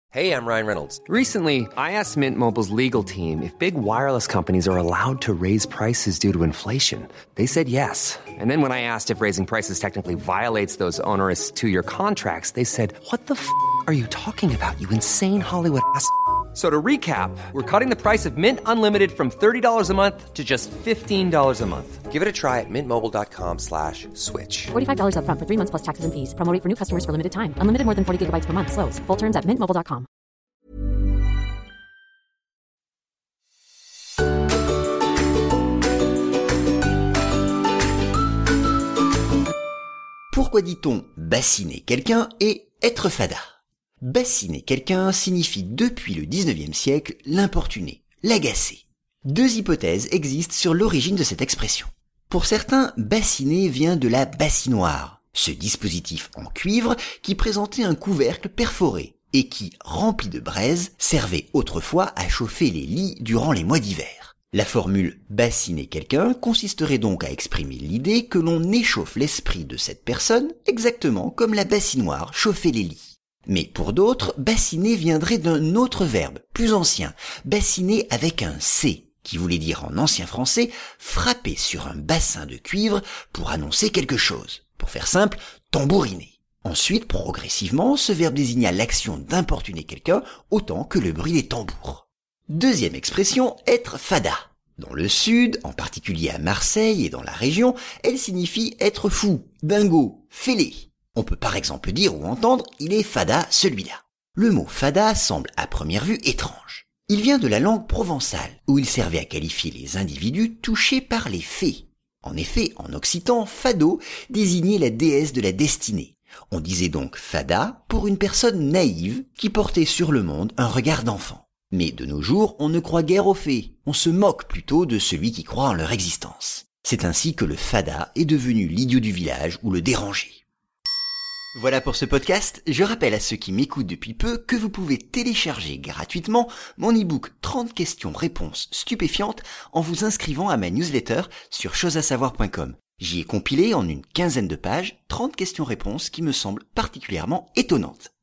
Hey, I'm Ryan Reynolds. Recently, I asked Mint Mobile's legal team if big wireless companies are allowed to raise prices due to inflation. They said yes. And then when I asked if raising prices technically violates those onerous two-year contracts, they said, "What the f*** are you talking about, you insane Hollywood ass?" So to recap, we're cutting the price of Mint Unlimited from $30 a month to just $15 a month. Give it a try at mintmobile.com/switch. $45 up front for 3 months plus taxes and fees. Promo rate for new customers for limited time. Unlimited more than 40 gigabytes per month. Slows full terms at mintmobile.com. Pourquoi dit-on bassiner quelqu'un et être fada ? Bassiner quelqu'un signifie depuis le 19e siècle l'importuner, l'agacer. Deux hypothèses existent sur l'origine de cette expression. Pour certains, bassiner vient de la bassinoire, ce dispositif en cuivre qui présentait un couvercle perforé et qui, rempli de braise, servait autrefois à chauffer les lits durant les mois d'hiver. La formule « bassiner quelqu'un » consisterait donc à exprimer l'idée que l'on échauffe l'esprit de cette personne exactement comme la bassinoire chauffait les lits. Mais pour d'autres, bassiner viendrait d'un autre verbe, plus ancien, bassiner avec un C, qui voulait dire en ancien français frapper sur un bassin de cuivre pour annoncer quelque chose. Pour faire simple, tambouriner. Ensuite, progressivement, ce verbe désigna l'action d'importuner quelqu'un autant que le bruit des tambours. Deuxième expression, être fada. Dans le sud, en particulier à Marseille et dans la région, elle signifie être fou, dingo, fêlé. On peut par exemple dire ou entendre « il est fada celui-là ». Le mot fada semble à première vue étrange. Il vient de la langue provençale, où il servait à qualifier les individus touchés par les fées. En effet, en occitan, fado désignait la déesse de la destinée. On disait donc fada pour une personne naïve qui portait sur le monde un regard d'enfant. Mais de nos jours, on ne croit guère aux fées, on se moque plutôt de celui qui croit en leur existence. C'est ainsi que le fada est devenu l'idiot du village ou le dérangé. Voilà pour ce podcast. Je rappelle à ceux qui m'écoutent depuis peu que vous pouvez télécharger gratuitement mon e-book 30 questions-réponses stupéfiantes en vous inscrivant à ma newsletter sur chosesasavoir.com. J'y ai compilé en une 15aine de pages 30 questions-réponses qui me semblent particulièrement étonnantes.